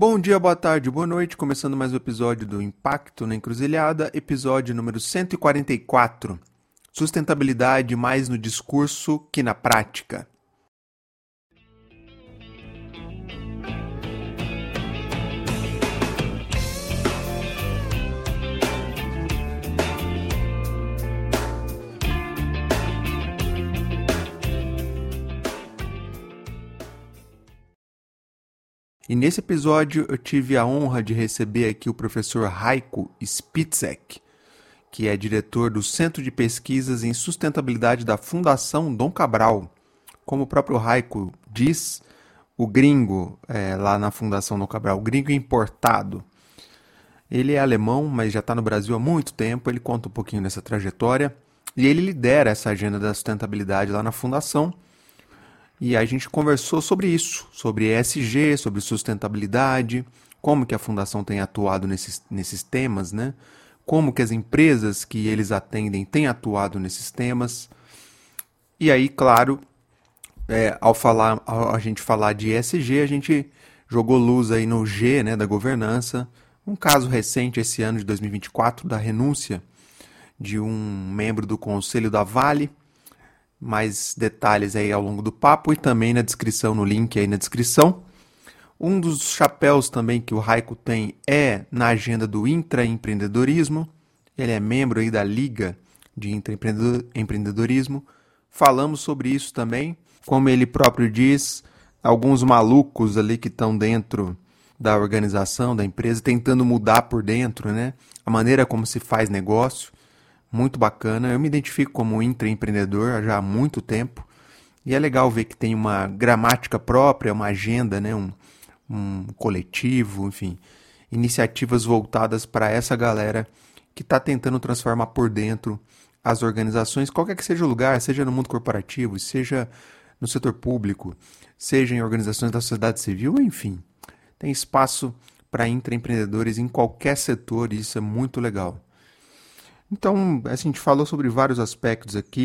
Bom dia, boa tarde, boa noite. Começando mais um episódio do Impacto na Encruzilhada, episódio número 144. Sustentabilidade mais no discurso que na prática. E nesse episódio eu tive a honra de receber aqui o professor Heiko Spitzek, que é diretor do Centro de Pesquisas em Sustentabilidade da Fundação Dom Cabral. Como o próprio Heiko diz, o gringo lá na Fundação Dom Cabral, o gringo importado. Ele é alemão, mas já está no Brasil há muito tempo, ele conta um pouquinho dessa trajetória e ele lidera essa agenda da sustentabilidade lá na Fundação. E a gente conversou sobre isso, sobre ESG, sobre sustentabilidade, como que a Fundação tem atuado nesses temas, né? Como que as empresas que eles atendem têm atuado nesses temas. E aí, claro, ao a gente falar de ESG, a gente jogou luz aí no G, né, da governança. Um caso recente esse ano de 2024 da renúncia de um membro do Conselho da Vale. Mais detalhes aí ao longo do papo e também na descrição, no link aí na descrição. Um dos chapéus também que o Heiko tem é na agenda do intraempreendedorismo. Ele é membro aí da Liga de Intraempreendedorismo. Falamos sobre isso também. Como ele próprio diz, alguns malucos ali que estão dentro da organização, da empresa, tentando mudar por dentro, né? A maneira como se faz negócio. Muito bacana. Eu me identifico como intraempreendedor já há muito tempo. E é legal ver que tem uma gramática própria, uma agenda, né? Um coletivo, enfim. Iniciativas voltadas para essa galera que está tentando transformar por dentro as organizações, qualquer que seja o lugar, seja no mundo corporativo, seja no setor público, seja em organizações da sociedade civil, enfim. Tem espaço para intraempreendedores em qualquer setor e isso é muito legal. Então, a gente falou sobre vários aspectos aqui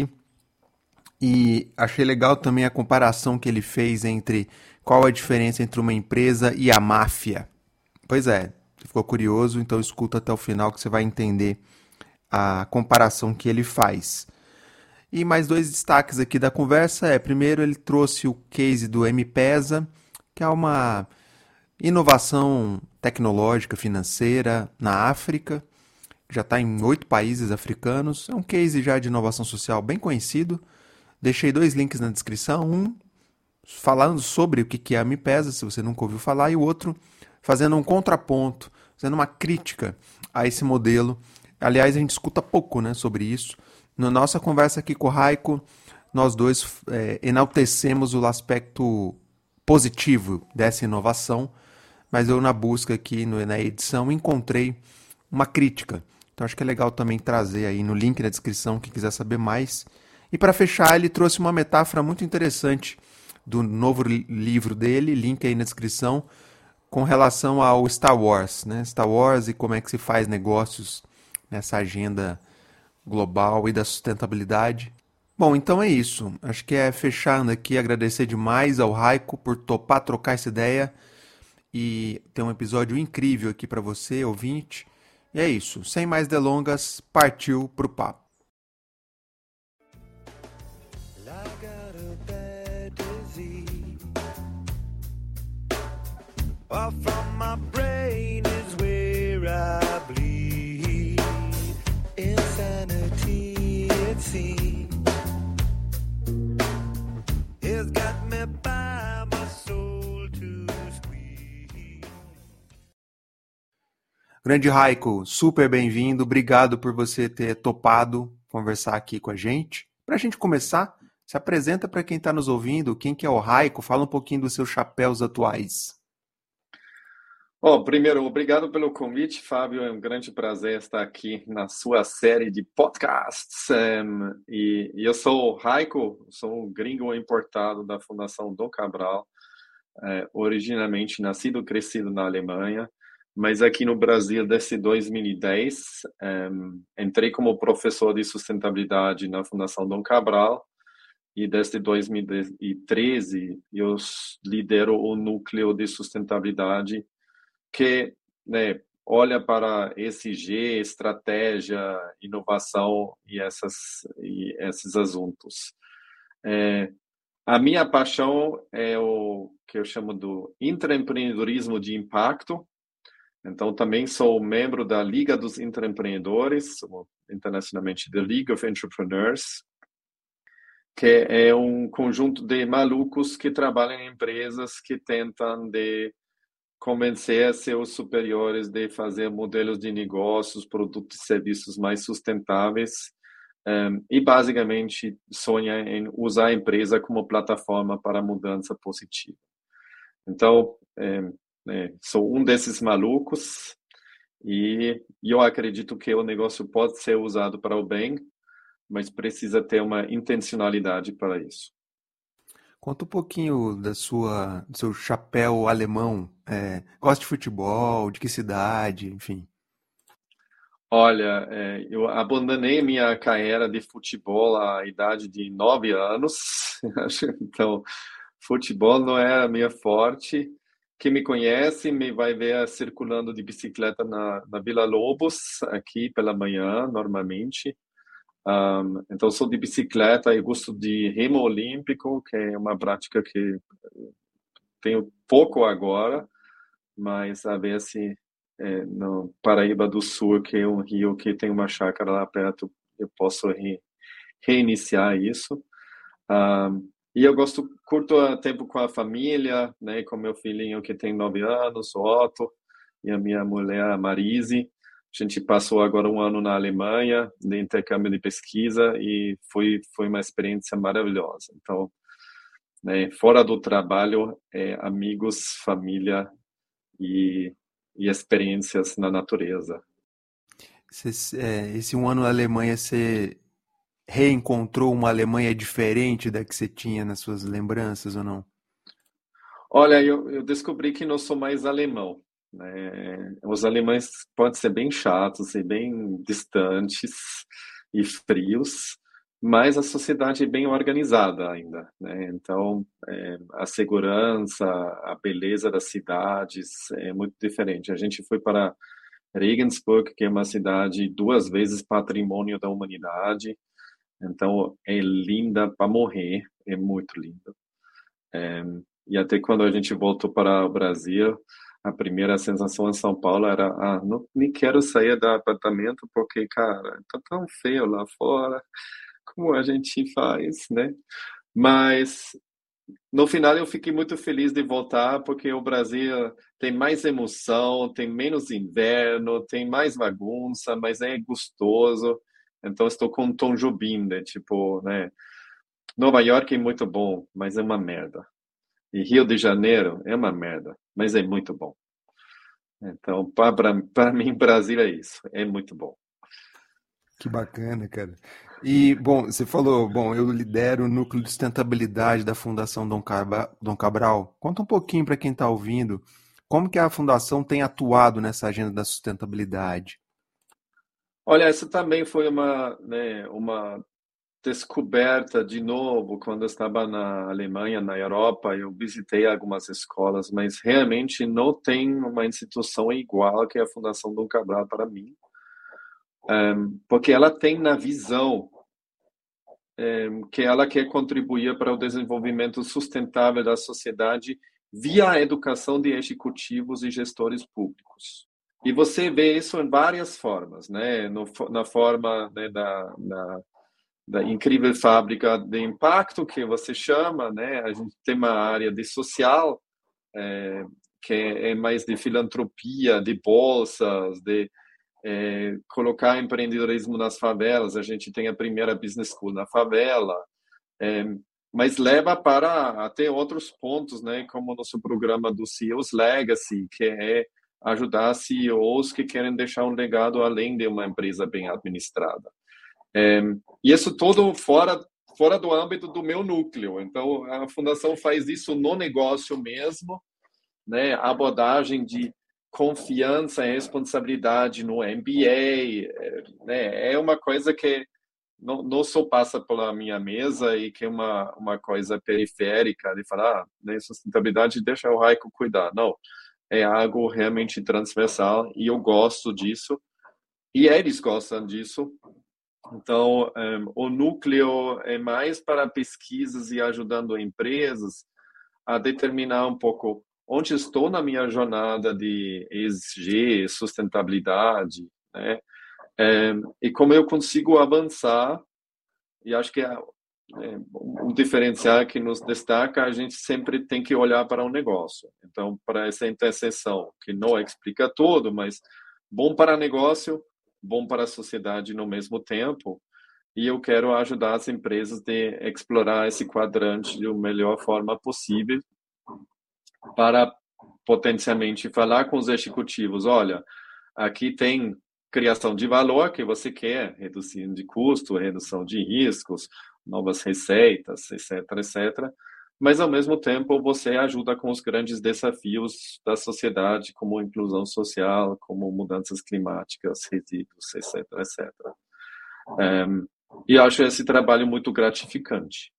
e achei legal também a comparação que ele fez entre qual a diferença entre uma empresa e a máfia. Pois é, você ficou curioso, então escuta até o final que você vai entender a comparação que ele faz. E mais dois destaques aqui da conversa primeiro, ele trouxe o case do M-Pesa, que é uma inovação tecnológica financeira na África, já está em 8 países africanos. É um case já de inovação social bem conhecido. Deixei 2 links na descrição. Um falando sobre o que é a M-Pesa, se você nunca ouviu falar, e o outro fazendo um contraponto, fazendo uma crítica a esse modelo. Aliás, a gente escuta pouco, né, sobre isso. Na nossa conversa aqui com o Heiko, nós dois enaltecemos o aspecto positivo dessa inovação, mas eu na busca aqui na edição encontrei uma crítica. Então acho que é legal também trazer aí no link na descrição quem quiser saber mais. E para fechar, ele trouxe uma metáfora muito interessante do novo livro dele, link aí na descrição, com relação ao Star Wars, né? Star Wars e como é que se faz negócios nessa agenda global e da sustentabilidade. Bom, então é isso. Acho que fechando aqui, agradecer demais ao Heiko por topar trocar essa ideia e ter um episódio incrível aqui para você, ouvinte. E é isso, sem mais delongas, partiu pro papo. Grande Heiko, super bem-vindo. Obrigado por você ter topado conversar aqui com a gente. Para a gente começar, se apresenta para quem está nos ouvindo, quem que é o Heiko, fala um pouquinho dos seus chapéus atuais. Primeiro, obrigado pelo convite, Fábio. É um grande prazer estar aqui na sua série de podcasts. E eu sou o Heiko, sou um gringo importado da Fundação Dom Cabral, originalmente nascido e crescido na Alemanha, mas aqui no Brasil desde 2010. Entrei como professor de sustentabilidade na Fundação Dom Cabral e desde 2013 eu lidero o núcleo de sustentabilidade que, né, olha para ESG, estratégia, inovação e esses assuntos. A minha paixão é o que eu chamo do intraempreendedorismo de impacto. Então, também sou membro da Liga dos Intraempreendedores, internacionalmente The League of Entrepreneurs, que é um conjunto de malucos que trabalham em empresas que tentam de convencer seus superiores de fazer modelos de negócios, produtos e serviços mais sustentáveis, e basicamente sonha em usar a empresa como plataforma para mudança positiva. Então, sou um desses malucos e eu acredito que o negócio pode ser usado para o bem, mas precisa ter uma intencionalidade para isso. Conta um pouquinho do seu chapéu alemão. Gosta de futebol? De que cidade? Enfim. Olha, eu abandonei minha carreira de futebol à idade de 9 anos, então futebol não é a minha forte. Quem me conhece me vai ver circulando de bicicleta na Vila Lobos, aqui pela manhã, normalmente. Então, sou de bicicleta e gosto de remo olímpico, que é uma prática que tenho pouco agora, mas a ver se no Paraíba do Sul, que é um rio que tem uma chácara lá perto, eu posso reiniciar isso. E eu curto tempo com a família, né, com meu filhinho que tem 9 anos, o Otto, e a minha mulher, a Marise. A gente passou agora um ano na Alemanha, de intercâmbio de pesquisa, e foi uma experiência maravilhosa. Então, né, fora do trabalho, amigos, família e, e experiências na natureza. Esse um ano na Alemanha, você reencontrou uma Alemanha diferente da que você tinha nas suas lembranças ou não? Olha, eu descobri que não sou mais alemão, né? Os alemães podem ser bem chatos e bem distantes e frios, mas a sociedade é bem organizada ainda, né? Então, a segurança, a beleza das cidades é muito diferente. A gente foi para Regensburg, que é uma cidade 2 vezes patrimônio da humanidade, então é linda para morrer, é muito linda. E até quando a gente voltou para o Brasil, a primeira sensação em São Paulo era, não, nem quero sair do apartamento porque, cara, tá tão feio lá fora, como a gente faz, né? Mas no final eu fiquei muito feliz de voltar porque o Brasil tem mais emoção, tem menos inverno, tem mais bagunça, mas é gostoso. Então estou com um Tom Jobim, né? Tipo, né? Nova York é muito bom, mas é uma merda. E Rio de Janeiro é uma merda, mas é muito bom. Então, para mim, Brasil é isso, é muito bom. Que bacana, cara. E, bom, você falou, bom, eu lidero o núcleo de sustentabilidade da Fundação Dom Cabral. Conta um pouquinho para quem está ouvindo, como que a Fundação tem atuado nessa agenda da sustentabilidade? Olha, essa também foi uma descoberta de novo quando eu estava na Alemanha, na Europa. Eu visitei algumas escolas, mas realmente não tem uma instituição igual que a Fundação Dom Cabral para mim, porque ela tem na visão que ela quer contribuir para o desenvolvimento sustentável da sociedade via a educação de executivos e gestores públicos. E você vê isso em várias formas, né? Na forma, né, da incrível fábrica de impacto que você chama, né? A gente tem uma área de social, que é mais de filantropia, de bolsas, de colocar empreendedorismo nas favelas. A gente tem a primeira business school na favela, mas leva para até outros pontos, né? Como o nosso programa do CEOs Legacy, que é ajudar CEOs que querem deixar um legado além de uma empresa bem administrada. E isso todo fora do âmbito do meu núcleo. Então, a fundação faz isso no negócio mesmo, né? A abordagem de confiança e responsabilidade no MBA, né? É uma coisa que não só passa pela minha mesa e que é uma coisa periférica de falar, né, sustentabilidade deixa o Raico cuidar. Não, é algo realmente transversal e eu gosto disso e eles gostam disso. Então, o núcleo é mais para pesquisas e ajudando empresas a determinar um pouco onde estou na minha jornada de ESG, sustentabilidade, né? E como eu consigo avançar, e acho que um diferencial que nos destaca, a gente sempre tem que olhar para o negócio. Então, para essa interseção, que não explica tudo, mas bom para negócio, bom para a sociedade no mesmo tempo, e eu quero ajudar as empresas a explorar esse quadrante de uma melhor forma possível para potencialmente falar com os executivos, olha, aqui tem criação de valor que você quer, redução de custo, redução de riscos, novas receitas, etc, etc. Mas, ao mesmo tempo, você ajuda com os grandes desafios da sociedade, como inclusão social, como mudanças climáticas, resíduos, etc, etc. E acho esse trabalho muito gratificante.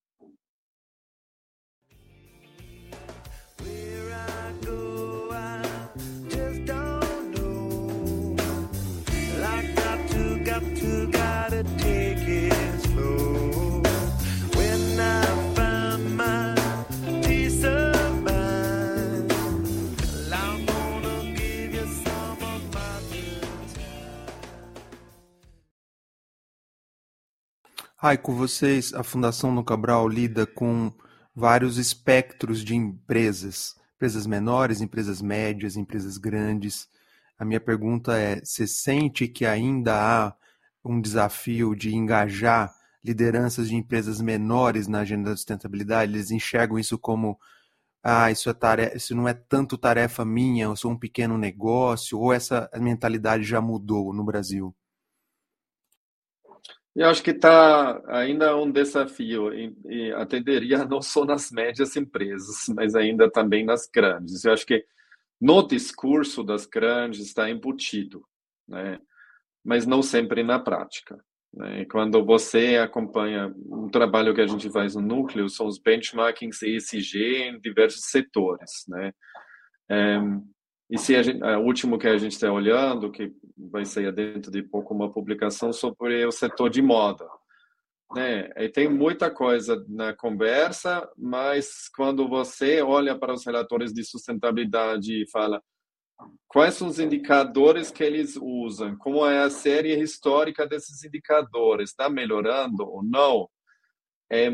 Raico, vocês, a Fundação Dom Cabral lida com vários espectros de empresas, empresas menores, empresas médias, empresas grandes. A minha pergunta é, você sente que ainda há um desafio de engajar lideranças de empresas menores na agenda da sustentabilidade? Eles enxergam isso como, isso não é tanto tarefa minha, eu sou um pequeno negócio, ou essa mentalidade já mudou no Brasil? Eu acho que está ainda um desafio e atenderia não só nas médias empresas, mas ainda também nas grandes. Eu acho que no discurso das grandes está embutido, né? Mas não sempre na prática, né? Quando você acompanha um trabalho que a gente faz no núcleo, são os benchmarkings ESG em diversos setores, né? E se o último que a gente está olhando, que vai sair dentro de pouco uma publicação sobre o setor de moda, né? E tem muita coisa na conversa, mas quando você olha para os relatórios de sustentabilidade e fala quais são os indicadores que eles usam, como é a série histórica desses indicadores, está melhorando ou não, é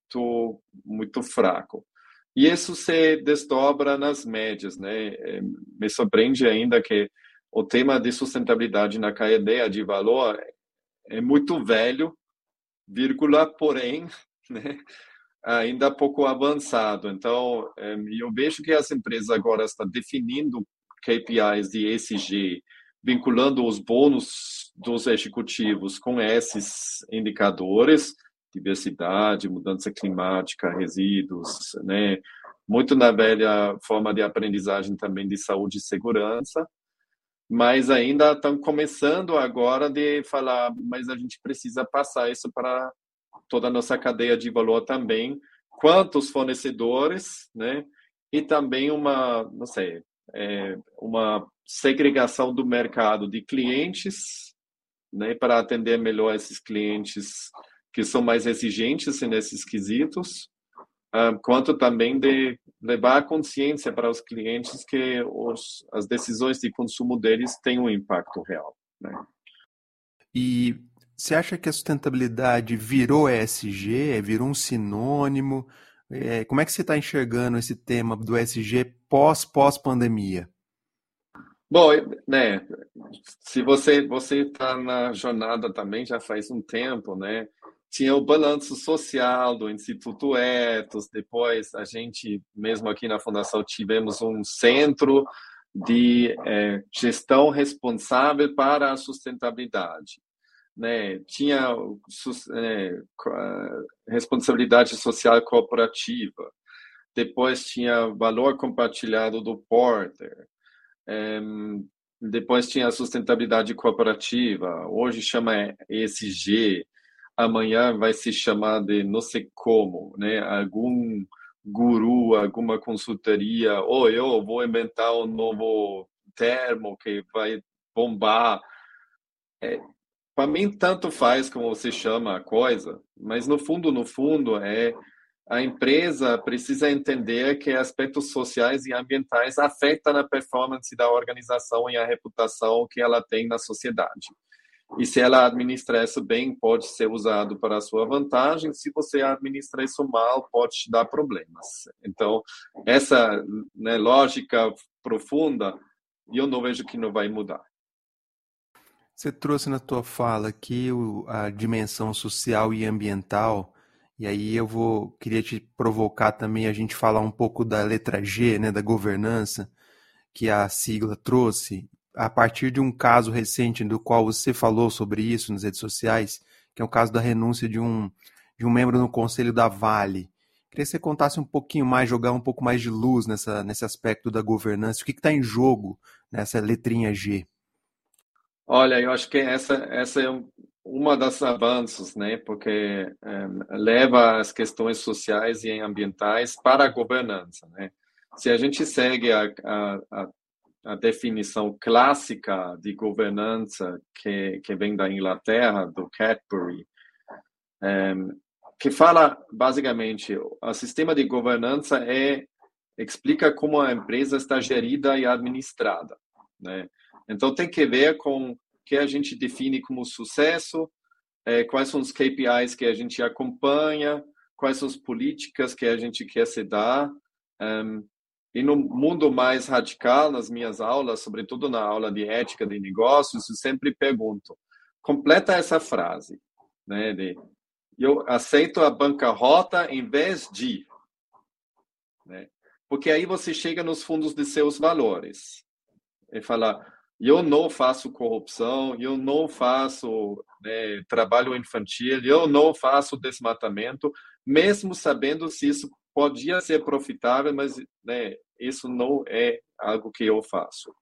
muito fraco. E isso se desdobra nas médias, né? Me surpreende ainda que o tema de sustentabilidade na cadeia de valor é muito velho, vírgula, porém, né, ainda pouco avançado. Então, eu vejo que as empresas agora estão definindo KPIs de ESG, vinculando os bônus dos executivos com esses indicadores, diversidade, mudança climática, resíduos, né? Muito na velha forma de aprendizagem também de saúde e segurança, mas ainda estão começando agora de falar, mas a gente precisa passar isso para toda a nossa cadeia de valor também, quantos fornecedores, né? E também não sei, uma segregação do mercado de clientes, né? Para atender melhor esses clientes que são mais exigentes nesses quesitos, quanto também de levar a consciência para os clientes que as decisões de consumo deles têm um impacto real, né? E você acha que a sustentabilidade virou ESG, virou um sinônimo? Como é que você está enxergando esse tema do ESG pós-pandemia? Bom, né, se você está na jornada também já faz um tempo, né? Tinha o balanço social do Instituto Ethos, depois a gente, mesmo aqui na Fundação, tivemos um centro de gestão responsável para a sustentabilidade, né? Tinha responsabilidade social corporativa, depois tinha valor compartilhado do Porter, depois tinha a sustentabilidade corporativa, hoje chama ESG, amanhã vai se chamar de não sei como, né? Algum guru, alguma consultoria, ou eu vou inventar um novo termo que vai bombar. Para mim, tanto faz como você chama a coisa, mas no fundo, a empresa precisa entender que aspectos sociais e ambientais afetam a performance da organização e a reputação que ela tem na sociedade. E se ela administra isso bem, pode ser usado para a sua vantagem. Se você administra isso mal, pode te dar problemas. Então, essa, né, lógica profunda, eu não vejo que não vai mudar. Você trouxe na tua fala aqui a dimensão social e ambiental, e aí queria te provocar também a gente falar um pouco da letra G, né, da governança, que a sigla trouxe, a partir de um caso recente do qual você falou sobre isso nas redes sociais, que é o caso da renúncia de um membro no conselho da Vale. Queria que você contasse um pouquinho mais, jogar um pouco mais de luz nesse aspecto da governança, o que está em jogo nessa letrinha G. Olha, eu acho que essa é uma das avanços, né? Porque leva as questões sociais e ambientais para a governança, né? Se a gente segue a definição clássica de governança que vem da Inglaterra, do Cadbury, que fala basicamente o sistema de governança explica como a empresa está gerida e administrada, né? Então tem que ver com o que a gente define como sucesso, quais são os KPIs que a gente acompanha, quais são as políticas que a gente quer se dar. E no mundo mais radical, nas minhas aulas, sobretudo na aula de ética de negócios, eu sempre pergunto, completa essa frase, né, eu aceito a bancarrota em vez de, né? Porque aí você chega nos fundos de seus valores e fala, eu não faço corrupção, eu não faço, né, trabalho infantil, eu não faço desmatamento, mesmo sabendo se isso podia ser profitável, mas, né, isso não é algo que eu faço.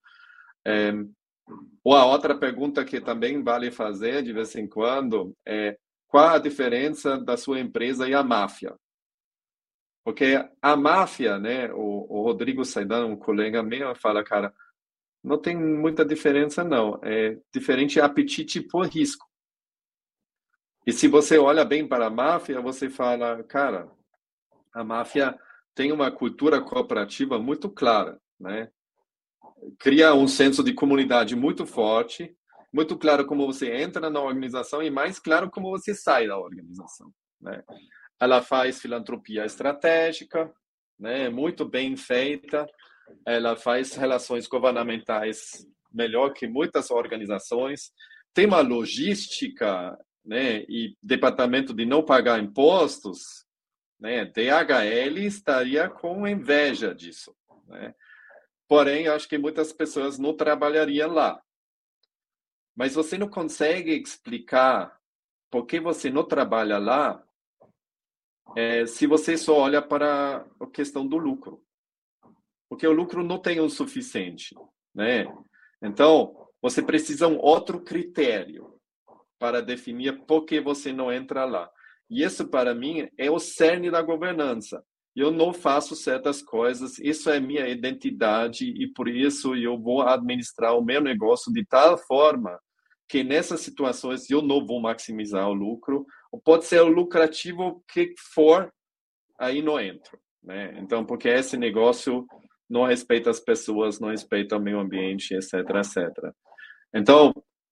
Ou a outra pergunta que também vale fazer de vez em quando é qual a diferença da sua empresa e a máfia? Porque a máfia, né, o Rodrigo Saidan, um colega meu, fala, cara, não tem muita diferença, não. É diferente apetite por risco. E se você olha bem para a máfia, você fala, cara, a máfia tem uma cultura cooperativa muito clara, né? Cria um senso de comunidade muito forte, muito claro como você entra na organização e mais claro como você sai da organização, né? Ela faz filantropia estratégica, né? Muito bem feita. Ela faz relações governamentais melhor que muitas organizações. Tem uma logística, né? E departamento de não pagar impostos, né? DHL estaria com inveja disso, né? Porém, acho que muitas pessoas não trabalhariam lá. Mas você não consegue explicar por que você não trabalha lá se você só olha para a questão do lucro. Porque o lucro não tem o suficiente, né? Então, você precisa um outro critério para definir por que você não entra lá. E isso, para mim, é o cerne da governança. Eu não faço certas coisas, isso é minha identidade e por isso eu vou administrar o meu negócio de tal forma que nessas situações eu não vou maximizar o lucro, ou pode ser o lucrativo que for, aí não entro, né? Então, porque esse negócio não respeita as pessoas, não respeita o meio ambiente, etc, etc. Então,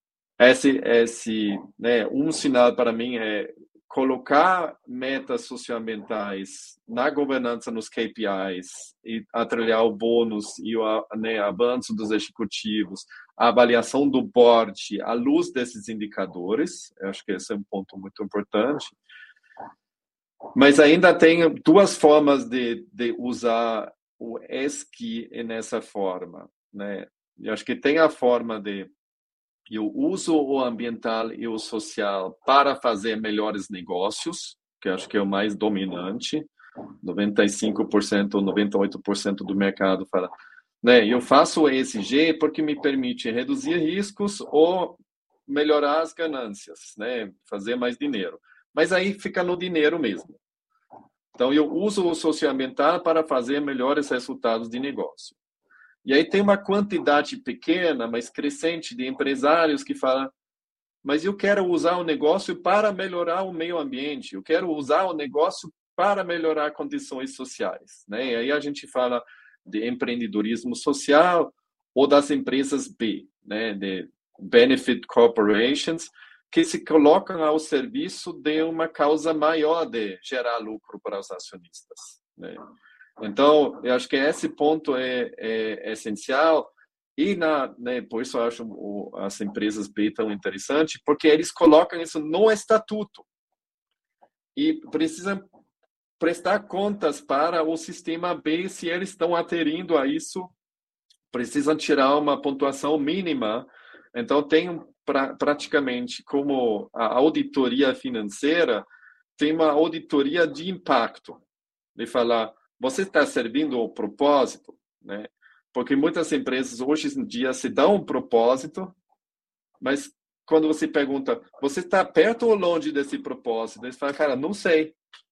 né, um sinal para mim é colocar metas socioambientais na governança, nos KPIs, e atrelhar o bônus e o, né, avanço dos executivos, a avaliação do board à luz desses indicadores. Eu acho que esse é um ponto muito importante. Mas ainda tem duas formas de usar o ESG nessa forma, né? Eu acho que tem a forma de eu uso o ambiental e o social para fazer melhores negócios, que acho que é o mais dominante. 95% ou 98% do mercado fala, né? Eu faço o ESG porque me permite reduzir riscos ou melhorar as ganâncias, né? Fazer mais dinheiro. Mas aí fica no dinheiro mesmo. Então, eu uso o socioambiental para fazer melhores resultados de negócio. E aí tem uma quantidade pequena, mas crescente, de empresários que falam, mas eu quero usar o negócio para melhorar o meio ambiente, eu quero usar o negócio para melhorar condições sociais, né? E aí a gente fala de empreendedorismo social ou das empresas B, né? De benefit corporations, que se colocam ao serviço de uma causa maior de gerar lucro para os acionistas, né? Então, eu acho que esse ponto é essencial. E né, por isso eu acho as empresas B tão interessantes, porque eles colocam isso no estatuto e precisam prestar contas para o sistema B se eles estão aderindo a isso, precisam tirar uma pontuação mínima. Então, tem praticamente como a auditoria financeira, tem uma auditoria de impacto, de falar, você está servindo o propósito, né? Porque muitas empresas hoje em dia se dão um propósito, mas quando você pergunta, você está perto ou longe desse propósito? Eles falam, cara, não sei,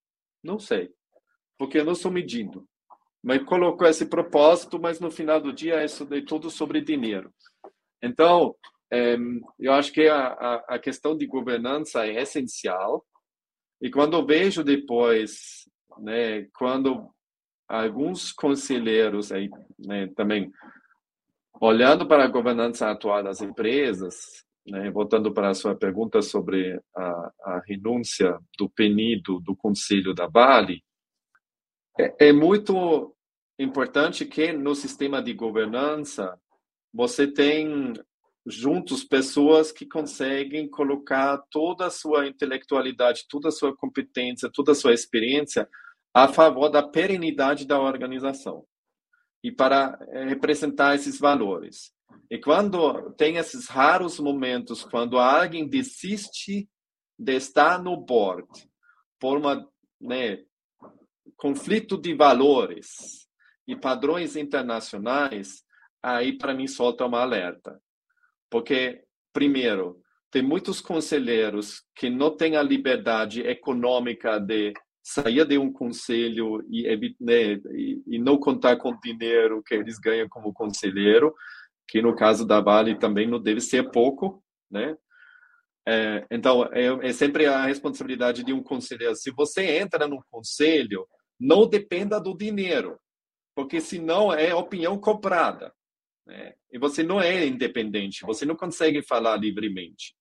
porque eu não estou medindo. Mas colocou esse propósito, mas no final do dia é tudo sobre dinheiro. Então, eu acho que a questão de governança é essencial. E quando eu vejo depois, né, quando alguns conselheiros aí, né, também olhando para a governança atual das empresas, né, voltando para a sua pergunta sobre a renúncia do PNI do Conselho da Vale, é muito importante que no sistema de governança você tem juntos pessoas que conseguem colocar toda a sua intelectualidade, toda a sua competência, toda a sua experiência a favor da perenidade da organização e para representar esses valores. E quando tem esses raros momentos, quando alguém desiste de estar no board por uma, né, conflito de valores e padrões internacionais, aí para mim solta uma alerta. Porque, primeiro, tem muitos conselheiros que não têm a liberdade econômica de sair de um conselho né, e não contar com o dinheiro que eles ganham como conselheiro, que no caso da Vale também não deve ser pouco, né? Então, é sempre a responsabilidade de um conselheiro. Se você entra no conselho, não dependa do dinheiro, porque senão é opinião comprada, né? E você não é independente, você não consegue falar livremente.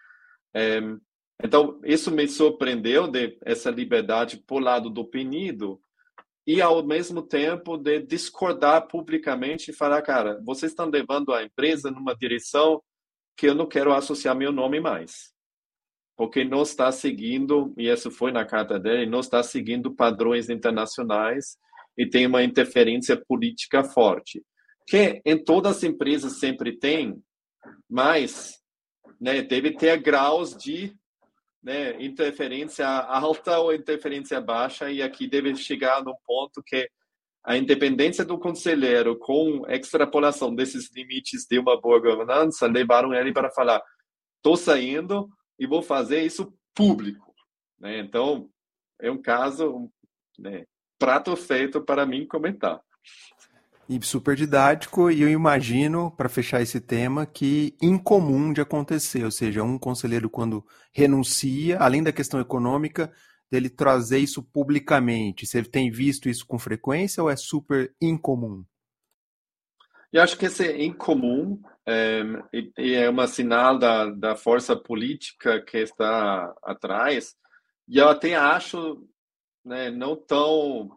Então, isso me surpreendeu, de essa liberdade por lado do penido, e ao mesmo tempo de discordar publicamente e falar, cara, vocês estão levando a empresa numa direção que eu não quero associar meu nome mais, porque não está seguindo, e isso foi na carta dele, não está seguindo padrões internacionais e tem uma interferência política forte, que em todas as empresas sempre tem, mas, né, deve ter graus de, né, interferência alta ou interferência baixa, e aqui deve chegar num ponto que a independência do conselheiro com extrapolação desses limites de uma boa governança levaram ele para falar, estou saindo e vou fazer isso público, né? Então, é um caso, né, prato feito para mim comentar. E super didático, e eu imagino, para fechar esse tema, que incomum de acontecer, ou seja, um conselheiro quando renuncia, além da questão econômica, dele trazer isso publicamente. Você tem visto isso com frequência ou é super incomum? Eu acho que esse é incomum, e é uma sinal da força política que está atrás, e eu até acho, né, não tão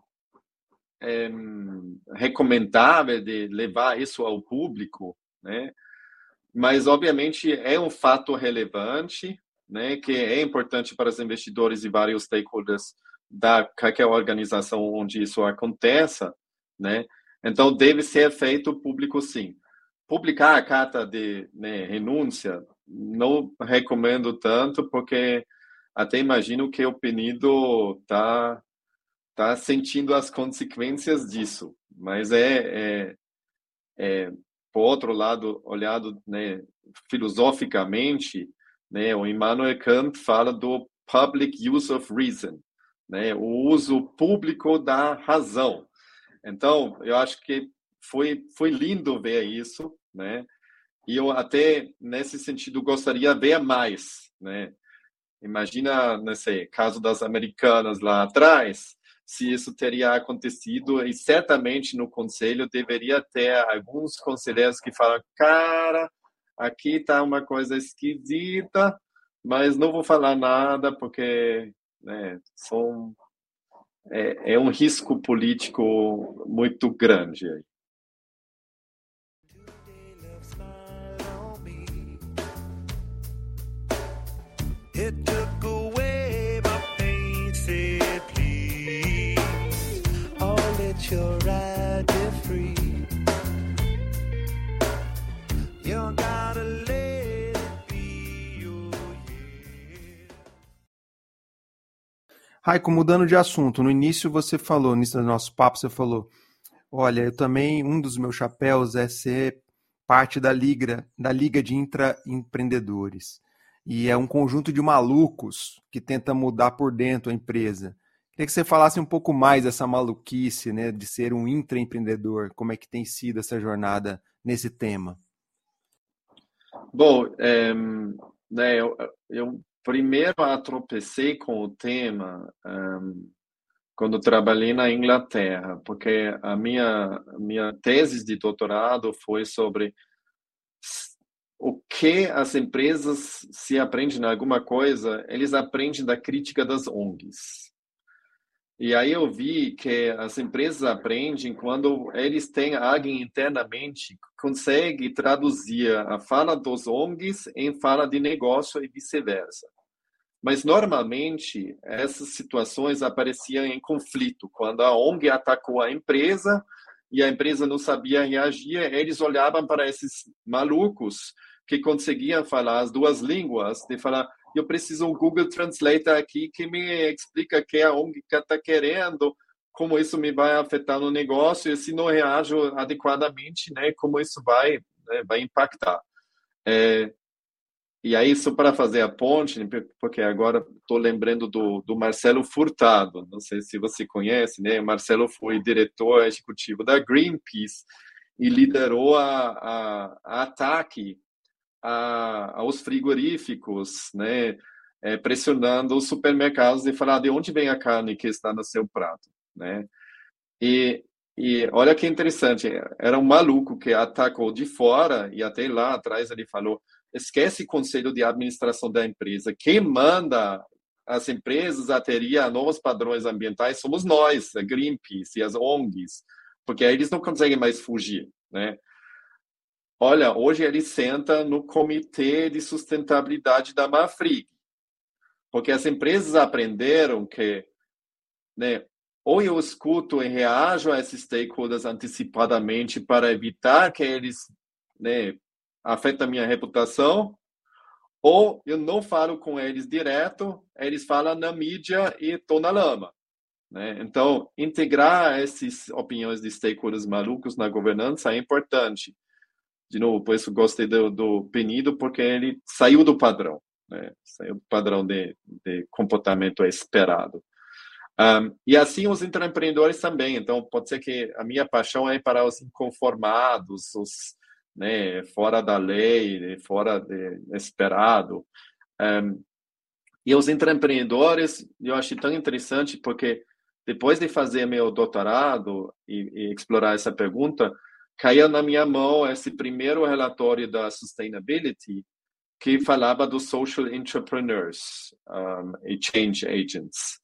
recomendável de levar isso ao público, né? Mas obviamente é um fato relevante, né, que é importante para os investidores e vários stakeholders da qualquer organização onde isso aconteça, né? Então deve ser feito público, sim. Publicar a carta de, né, renúncia não recomendo tanto, porque até imagino que o pedido tá sentindo as consequências disso, mas por outro lado, olhado, né, filosoficamente, né, o Immanuel Kant fala do public use of reason, né? O uso público da razão. Então, eu acho que foi lindo ver isso, né? E eu até, nesse sentido, gostaria de ver mais, né? Imagina, nesse caso das americanas lá atrás, se isso teria acontecido, e certamente no conselho deveria ter alguns conselheiros que falam, cara, aqui está uma coisa esquisita, mas não vou falar nada porque, né, é um risco político muito grande aí. It took away my pain, said please, oh, let your ride be free. You gotta let it be, oh yeah. Raiko, mudando de assunto, no início você falou, no início do nosso papo, você falou, olha, eu também, um dos meus chapéus é ser parte da Liga de Intraempreendedores. E é um conjunto de malucos que tenta mudar por dentro a empresa. Queria que você falasse um pouco mais dessa maluquice, né, de ser um intraempreendedor. Como é que tem sido essa jornada nesse tema? Bom, né, eu primeiro tropecei com o tema quando trabalhei na Inglaterra, porque a minha tese de doutorado foi sobre o que as empresas, se aprendem alguma coisa, eles aprendem da crítica das ONGs. E aí eu vi que as empresas aprendem quando eles têm alguém internamente que consegue traduzir a fala dos ONGs em fala de negócio e vice-versa. Mas, normalmente, essas situações apareciam em conflito. Quando a ONG atacou a empresa e a empresa não sabia reagir, eles olhavam para esses malucos que conseguiam falar as duas línguas, de falar, eu preciso um Google Translator aqui que me explica o que a ONG está querendo, como isso me vai afetar no negócio, e se não reajo adequadamente, né, como isso vai impactar. E aí, só para fazer a ponte, porque agora estou lembrando do Marcelo Furtado, não sei se você conhece, né? O Marcelo foi diretor executivo da Greenpeace e liderou a ataque aos frigoríficos, né? Pressionando os supermercados e falar de onde vem a carne que está no seu prato, né? E, e olha que interessante, era um maluco que atacou de fora e até lá atrás ele falou, esquece o conselho de administração da empresa, quem manda as empresas a teria novos padrões ambientais somos nós, a Greenpeace e as ONGs, porque aí eles não conseguem mais fugir, né? Olha, hoje ele senta no comitê de sustentabilidade da Marfrig, porque as empresas aprenderam que, né, ou eu escuto e reajo a esses stakeholders antecipadamente para evitar que eles, né, afetem a minha reputação, ou eu não falo com eles direto, eles falam na mídia e estou na lama, né? Então, integrar essas opiniões de stakeholders malucos na governança é importante. De novo, por isso gostei do Penido, porque ele saiu do padrão, né? Saiu do padrão de comportamento esperado. E assim os intraempreendedores também. Então, pode ser que a minha paixão é para os inconformados, os, né, fora da lei, fora de esperado. E os intraempreendedores, eu achei tão interessante porque depois de fazer meu doutorado e explorar essa pergunta, caiu na minha mão esse primeiro relatório da Sustainability que falava dos social entrepreneurs e change agents.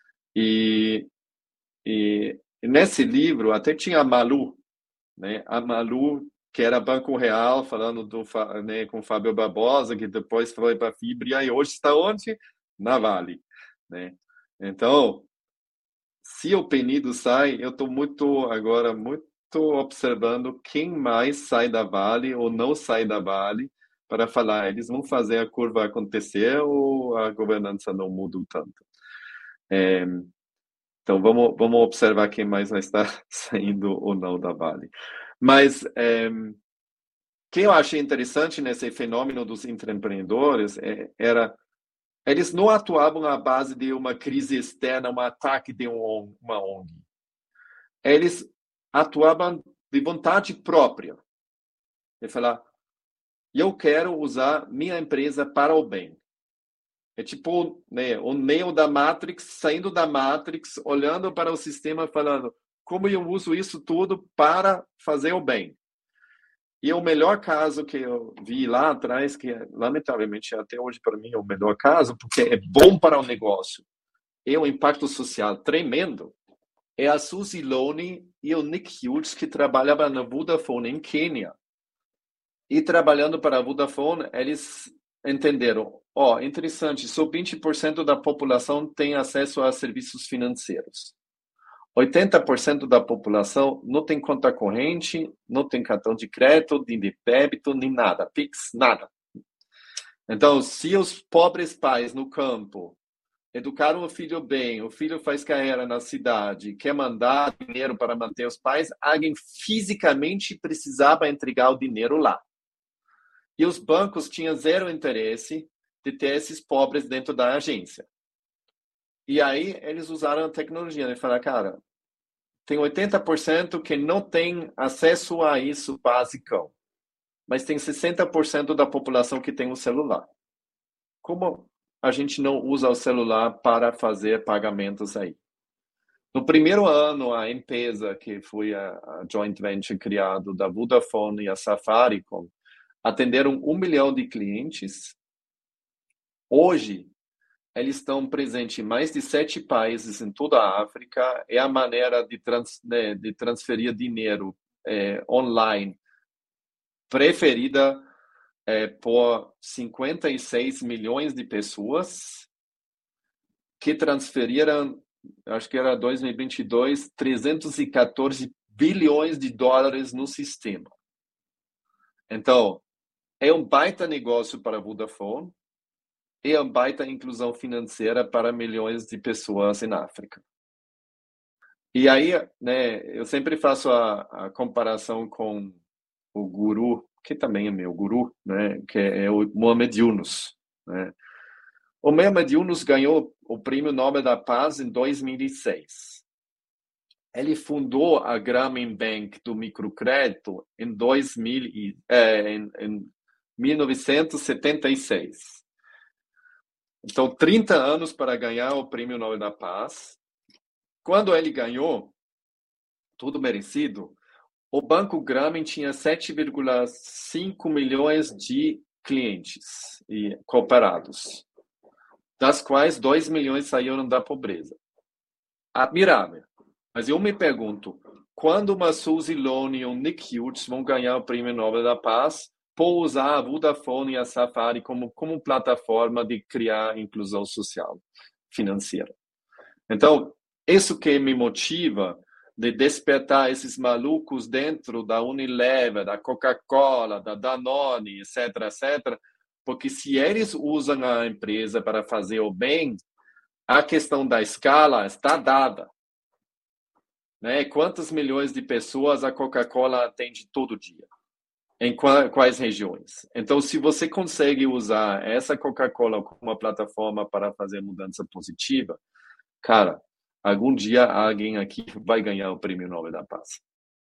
E nesse livro até tinha a Malu, né? A Malu, que era Banco Real, falando né, com Fábio Barbosa, que depois foi para a Fibria e hoje está onde? Na Vale, né? Então, se o Penido sai, eu estou agora muito observando quem mais sai da Vale ou não sai da Vale para falar, eles vão fazer a curva acontecer ou a governança não muda tanto. Então, vamos observar quem mais vai estar saindo ou não da Vale. Mas o que eu achei interessante nesse fenômeno dos intraempreendedores era Eles não atuavam à base de uma crise externa, um ataque de uma ONG. Eles atuavam de vontade própria. De falar, eu quero usar minha empresa para o bem. É tipo, né, o Neo da Matrix, saindo da Matrix, olhando para o sistema, falando como eu uso isso tudo para fazer o bem. E o melhor caso que eu vi lá atrás, que lamentavelmente até hoje para mim é o melhor caso, porque é bom para o negócio, é um impacto social tremendo, é a Suzy Loney e o Nick Hughes, que trabalhavam na Vodafone em Quênia. E trabalhando para a Vodafone, eles entenderam, interessante, só 20% da população tem acesso a serviços financeiros. 80% da população não tem conta corrente, não tem cartão de crédito, nem de débito, nem nada, Pix, nada. Então, se os pobres pais no campo educaram o filho bem, o filho faz carreira na cidade, quer mandar dinheiro para manter os pais, alguém fisicamente precisava entregar o dinheiro lá. E os bancos tinham zero interesse de ter esses pobres dentro da agência. E aí eles usaram a tecnologia, né? Falaram, cara, tem 80% que não tem acesso a isso basicão, mas tem 60% da população que tem um celular. Como a gente não usa o celular para fazer pagamentos aí? No primeiro ano, a empresa, que foi a joint venture criada da Vodafone e a Safaricom, atenderam 1 milhão de clientes. Hoje, eles estão presentes em mais de 7 países em toda a África. É a maneira de transferir dinheiro online preferida por 56 milhões de pessoas que transferiram, acho que era 2022, 314 bilhões de dólares no sistema. Então, é um baita negócio para a Vodafone, e uma baita inclusão financeira para milhões de pessoas na África. E aí, né, eu sempre faço a comparação com o guru, que também é meu guru, né, que é o Muhammad Yunus. Né? O Muhammad Yunus ganhou o Prêmio Nobel da Paz em 2006. Ele fundou a Grameen Bank do microcrédito em 1976. Então, 30 anos para ganhar o Prêmio Nobel da Paz. Quando ele ganhou, tudo merecido, o Banco Grameen tinha 7,5 milhões de clientes e cooperados, das quais 2 milhões saíram da pobreza. Admirável. Mas eu me pergunto, quando uma Suzy Loney e um Nick Hughes vão ganhar o Prêmio Nobel da Paz por usar a Vodafone e a Safari como plataforma de criar inclusão social financeira. Então, isso que me motiva de despertar esses malucos dentro da Unilever, da Coca-Cola, da Danone, etc., etc., porque se eles usam a empresa para fazer o bem, a questão da escala está dada. Né? Quantas milhões de pessoas a Coca-Cola atende todo dia? Em quais regiões? Então, se você consegue usar essa Coca-Cola como uma plataforma para fazer mudança positiva, cara, algum dia alguém aqui vai ganhar o Prêmio Nobel da Paz.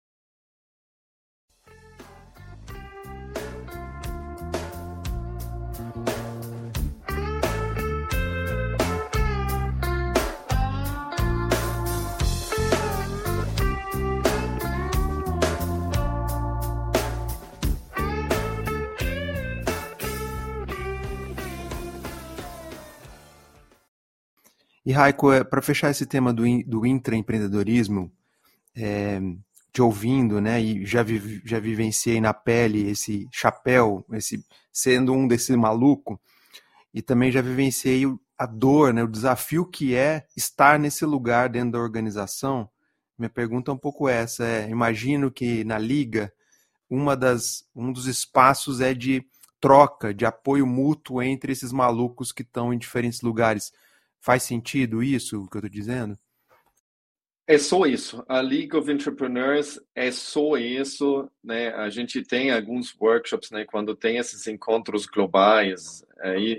E, Raico, para fechar esse tema do intraempreendedorismo, te ouvindo, né, e já vivenciei na pele esse chapéu, sendo um desse maluco, e também já vivenciei a dor, né, o desafio que é estar nesse lugar dentro da organização. Minha pergunta é um pouco essa, imagino que na Liga, um dos espaços é de troca, de apoio mútuo entre esses malucos que estão em diferentes lugares. Faz sentido isso, o que eu estou dizendo? É só isso. A League of Entrepreneurs é só isso, né? A gente tem alguns workshops, né? Quando tem esses encontros globais, aí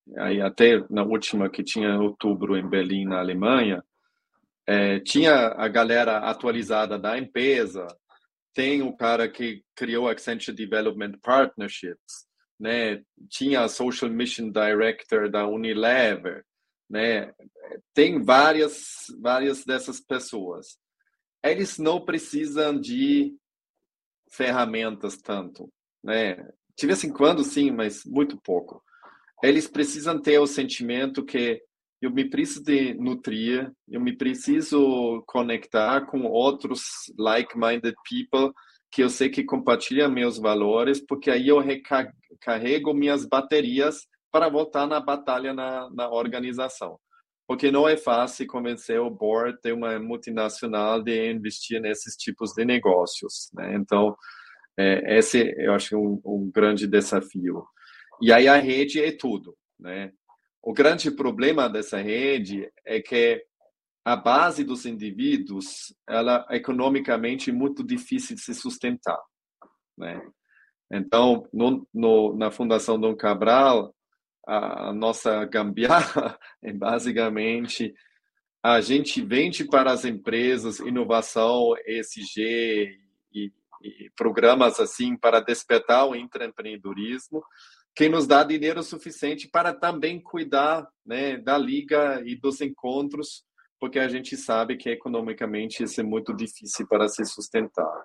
aí até na última que tinha em outubro em Berlim, na Alemanha, tinha a galera atualizada da empresa, tem o cara que criou a Accenture Development Partnerships, né? Tinha a Social Mission Director da Unilever, né? Tem várias dessas pessoas. Eles não precisam de ferramentas tanto, né? De vez em quando, sim, mas muito pouco. Eles precisam ter o sentimento que eu me preciso de nutrir, eu me preciso conectar com outros like-minded people que eu sei que compartilham meus valores, porque aí eu recarrego minhas baterias para voltar na batalha na organização. Porque não é fácil convencer o board de uma multinacional de investir nesses tipos de negócios, né? Então, esse eu acho um grande desafio. E aí a rede é tudo, né? O grande problema dessa rede é que a base dos indivíduos, ela é economicamente muito difícil de se sustentar, né? Então, na Fundação Dom Cabral, a nossa gambiarra é basicamente a gente vende para as empresas inovação, ESG e programas assim para despertar o intraempreendedorismo, que nos dá dinheiro suficiente para também cuidar, né, da liga e dos encontros, porque a gente sabe que economicamente isso é muito difícil para se sustentar.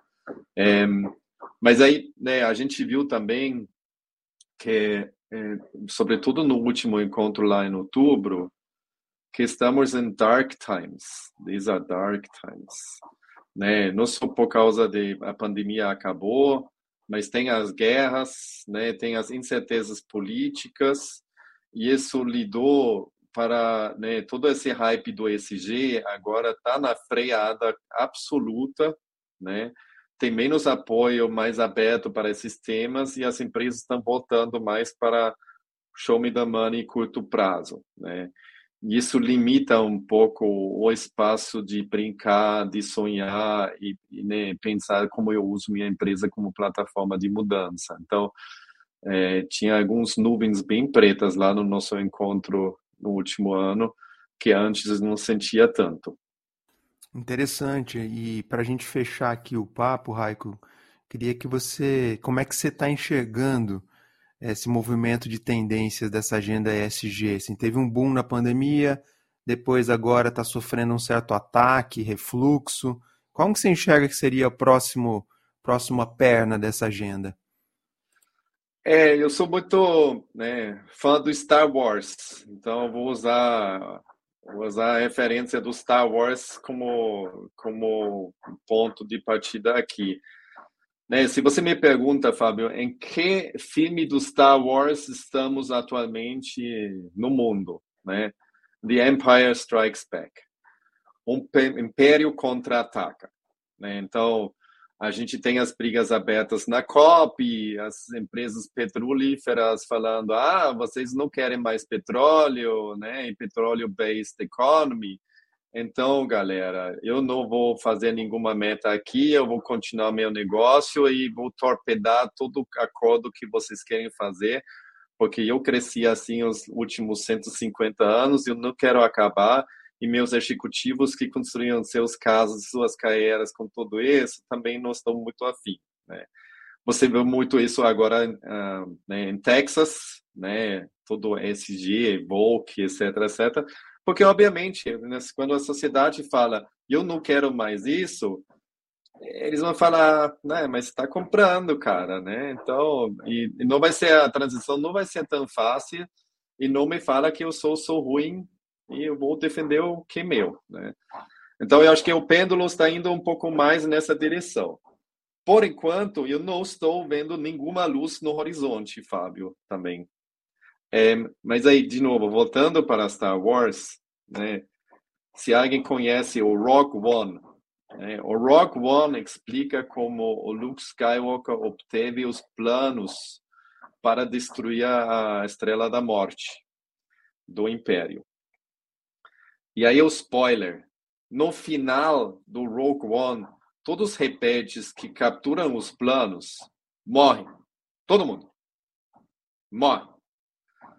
Mas aí, né, a gente viu também que, sobretudo no último encontro lá em outubro, que estamos em dark times. These are dark times, né? Não só por causa de a pandemia acabou, mas tem as guerras, né? Tem as incertezas políticas, e isso lidou para, né, todo esse hype do ESG agora está na freada absoluta, né? Tem menos apoio, mais aberto para esses temas, e as empresas estão voltando mais para show me the money curto prazo, né? E isso limita um pouco o espaço de brincar, de sonhar né, pensar como eu uso minha empresa como plataforma de mudança. Então, tinha algumas nuvens bem pretas lá no nosso encontro no último ano, que antes não sentia tanto. Interessante. E para a gente fechar aqui o papo, Raiko, queria que como é que você está enxergando esse movimento de tendências dessa agenda ESG? Assim, teve um boom na pandemia, depois agora está sofrendo um certo ataque, refluxo. Como que você enxerga que seria a próxima perna dessa agenda? Eu sou muito, né, fã do Star Wars, então eu vou usar a referência do Star Wars como ponto de partida aqui. Né, se você me pergunta, Fábio, em que filme do Star Wars estamos atualmente no mundo, né? The Empire Strikes Back. Um império contra-ataca, né? Então, a gente tem as brigas abertas na COP, as empresas petrolíferas falando, vocês não querem mais petróleo, né? E petróleo-based economy. Então, galera, eu não vou fazer nenhuma meta aqui, eu vou continuar meu negócio e vou torpedar todo o acordo que vocês querem fazer, porque eu cresci assim os últimos 150 anos e eu não quero acabar, e meus executivos que construíram seus casos, suas carreiras com tudo isso, também não estão muito afim, né? Você vê muito isso agora né, em Texas, né? Todo ESG, Volk, etc, etc. Porque, obviamente, né, quando a sociedade fala, eu não quero mais isso, eles vão falar, né, mas está comprando, cara, né? Então, e não vai ser, a transição não vai ser tão fácil, e não me fala que eu sou ruim e eu vou defender o que é meu, né? Então, eu acho que o pêndulo está indo um pouco mais nessa direção. Por enquanto, eu não estou vendo nenhuma luz no horizonte, Fábio, também. Mas aí, de novo, voltando para Star Wars, né? Se alguém conhece o Rogue One, né? O Rogue One explica como o Luke Skywalker obteve os planos para destruir a Estrela da Morte do Império. E aí o spoiler, no final do Rogue One, todos os rebeldes que capturam os planos morrem. Todo mundo morre.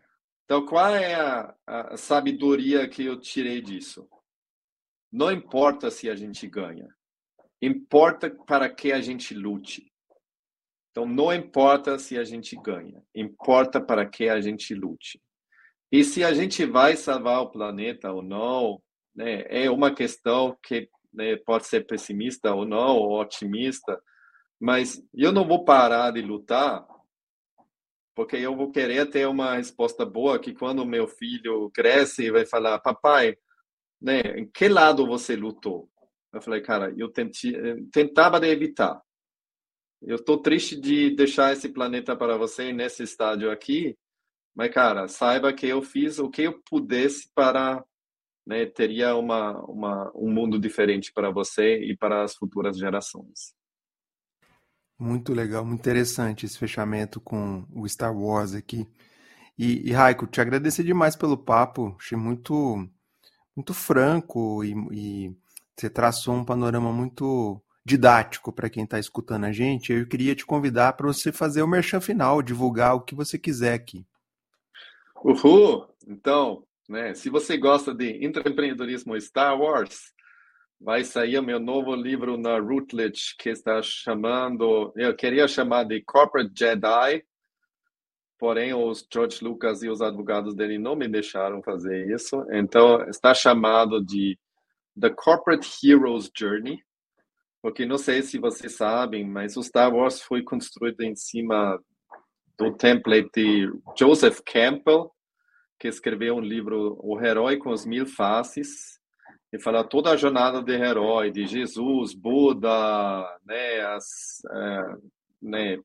Então, qual é a sabedoria que eu tirei disso? Não importa se a gente ganha, importa para que a gente lute. Então, não importa se a gente ganha, importa para que a gente lute. E se a gente vai salvar o planeta ou não, né, é uma questão que, né, pode ser pessimista ou não, ou otimista, mas eu não vou parar de lutar, porque eu vou querer ter uma resposta boa que quando o meu filho cresce vai falar, papai, né, em que lado você lutou? Eu falei, cara, eu tentava de evitar. Eu estou triste de deixar esse planeta para você nesse estádio aqui, mas, cara, saiba que eu fiz o que eu pudesse para, né, teria um mundo diferente para você e para as futuras gerações. Muito legal, muito interessante esse fechamento com o Star Wars aqui. E Raiko, te agradecer demais pelo papo, achei muito franco e você traçou um panorama muito didático para quem está escutando a gente. Eu queria te convidar para você fazer o merchan final, divulgar o que você quiser aqui. Uhul! Então, né, se você gosta de empreendedorismo Star Wars, vai sair o meu novo livro na Routledge, que está chamando, eu queria chamar de Corporate Jedi, porém os George Lucas e os advogados dele não me deixaram fazer isso, então está chamado de The Corporate Hero's Journey, porque não sei se vocês sabem, mas o Star Wars foi construído em cima do template de Joseph Campbell, que escreveu um livro, O Herói com as Mil Faces, e fala toda a jornada de herói, de Jesus, Buda, né, né,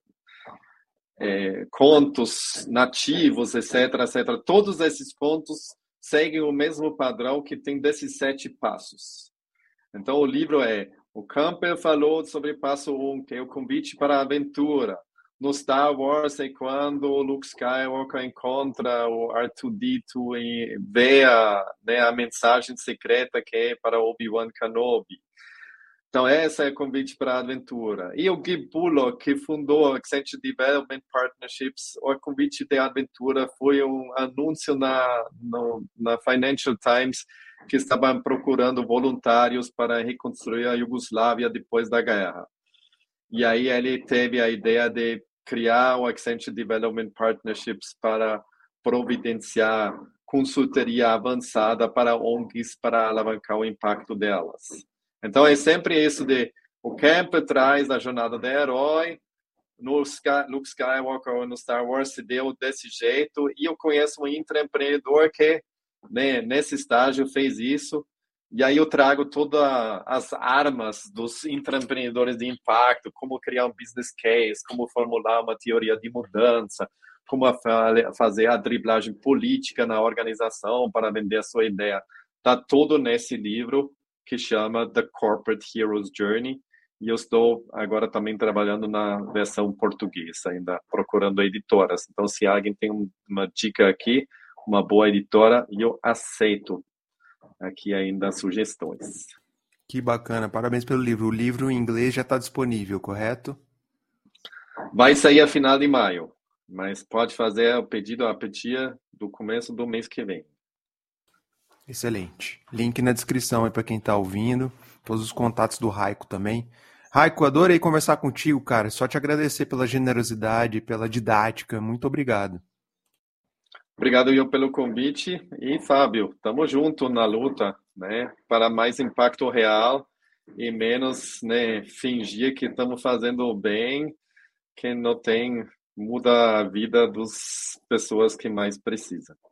contos nativos, etc, etc. Todos esses pontos seguem o mesmo padrão que tem desses 7 passos. Então, o livro o Campbell falou sobre passo 1, que é o convite para a aventura. No Star Wars é quando o Luke Skywalker encontra o R2-D2 e vê a mensagem secreta que é para Obi-Wan Kenobi. Então, esse é o convite para a aventura. E o Guy Bullock, que fundou a Accenture Development Partnerships, o convite de aventura foi um anúncio na Financial Times que estavam procurando voluntários para reconstruir a Iugoslávia depois da guerra. E aí ele teve a ideia de criar o Accenture Development Partnerships para providenciar consultoria avançada para ONGs para alavancar o impacto delas. Então é sempre isso de o camp traz a jornada do herói, no Luke Skywalker ou no Star Wars se deu desse jeito, e eu conheço um intraempreendedor que, né, nesse estágio fez isso. E aí eu trago todas as armas dos intraempreendedores de impacto, como criar um business case, como formular uma teoria de mudança, como fazer a driblagem política na organização para vender a sua ideia. Está tudo nesse livro que chama The Corporate Hero's Journey. E eu estou agora também trabalhando na versão portuguesa, ainda procurando editoras. Então, se alguém tem uma dica aqui, uma boa editora, eu aceito aqui ainda sugestões. Que bacana, parabéns pelo livro. O livro em inglês já está disponível, correto? Vai sair a final de maio, mas pode fazer o pedido a partir do começo do mês que vem. Excelente. Link na descrição aí para quem está ouvindo, todos os contatos do Raiko também. Raiko, adorei conversar contigo, cara. Só te agradecer pela generosidade, pela didática. Muito obrigado. Obrigado eu pelo convite e Fábio, tamo junto na luta, né, para mais impacto real e menos, né, fingir que estamos fazendo o bem, que não tem, muda a vida das pessoas que mais precisam.